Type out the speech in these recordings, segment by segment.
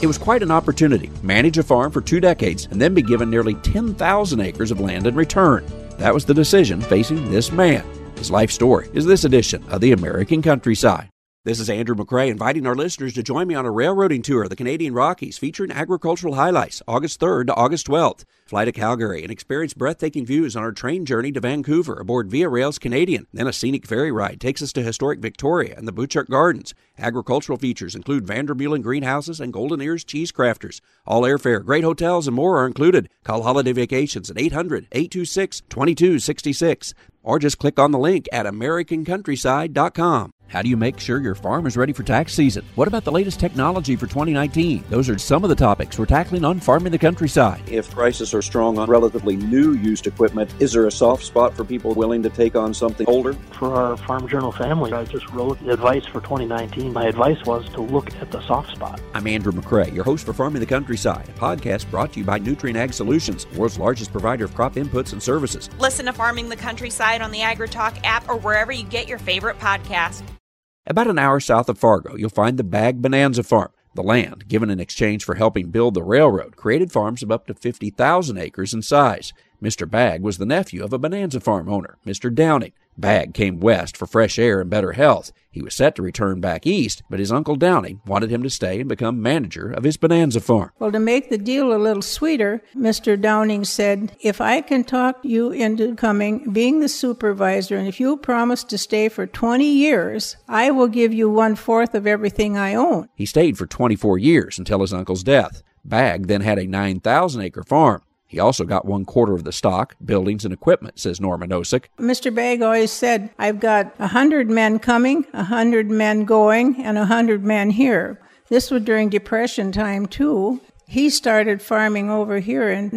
It was quite an opportunity. Manage a farm for 2 decades and then be given nearly 10,000 acres of land in return. That was the decision facing this man. His life story is this edition of The American Countryside. This is Andrew McCrae inviting our listeners to join me on a railroading tour of the Canadian Rockies featuring agricultural highlights August 3rd to August 12th. Fly to Calgary and experience breathtaking views on our train journey to Vancouver aboard Via Rail's Canadian. Then a scenic ferry ride takes us to historic Victoria and the Butchart Gardens. Agricultural features include Vandermeulen greenhouses and Golden Ears cheese crafters. All airfare, great hotels, and more are included. Call Holiday Vacations at 800-826-2266 or just click on the link at AmericanCountryside.com. How do you make sure your farm is ready for tax season? What about the latest technology for 2019? Those are some of the topics we're tackling on Farming the Countryside. If prices are strong on relatively new used equipment, is there a soft spot for people willing to take on something older? For our Farm Journal family, I just wrote the advice for 2019. My advice was to look at the soft spot. I'm Andrew McCrae, your host for Farming the Countryside, a podcast brought to you by Nutrien Ag Solutions, the world's largest provider of crop inputs and services. Listen to Farming the Countryside on the AgriTalk app or wherever you get your favorite podcast. About an hour south of Fargo, you'll find the Bagg Bonanza Farm. The land, given in exchange for helping build the railroad, created farms of up to 50,000 acres in size. Mr. Bagg was the nephew of a Bonanza Farm owner, Mr. Downing. Bagg came west for fresh air and better health. He was set to return back east, but his Uncle Downing wanted him to stay and become manager of his Bonanza Farm. Well, to make the deal a little sweeter, Mr. Downing said, if I can talk you into being the supervisor, and if you promise to stay for 20 years, I will give you 1/4 of everything I own. He stayed for 24 years until his uncle's death. Bagg then had a 9,000-acre farm. He also got 1/4 of the stock, buildings, and equipment, says Norman Osick. Mr. Bagg always said, I've got 100 men coming, 100 men going, and 100 men here. This was during Depression time, too. He started farming over here in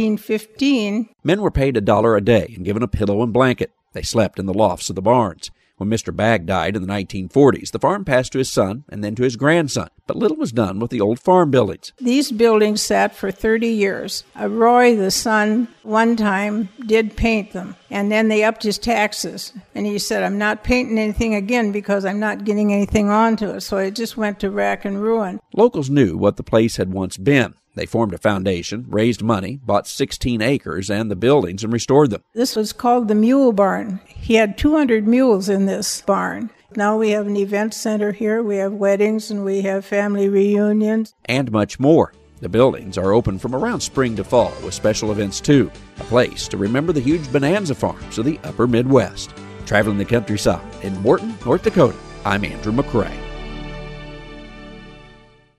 1915. Men were paid $1 a day and given a pillow and blanket. They slept in the lofts of the barns. When Mr. Bagg died in the 1940s, the farm passed to his son and then to his grandson, but little was done with the old farm buildings. These buildings sat for 30 years. Roy, the son, one time did paint them, and then they upped his taxes. And he said, I'm not painting anything again because I'm not getting anything onto it, so it just went to rack and ruin. Locals knew what the place had once been. They formed a foundation, raised money, bought 16 acres and the buildings, and restored them. This was called the Mule Barn. He had 200 mules in this barn. Now we have an event center here. We have weddings and we have family reunions. And much more. The buildings are open from around spring to fall with special events too. A place to remember the huge bonanza farms of the upper Midwest. Traveling the countryside in Morton, North Dakota, I'm Andrew McCrae.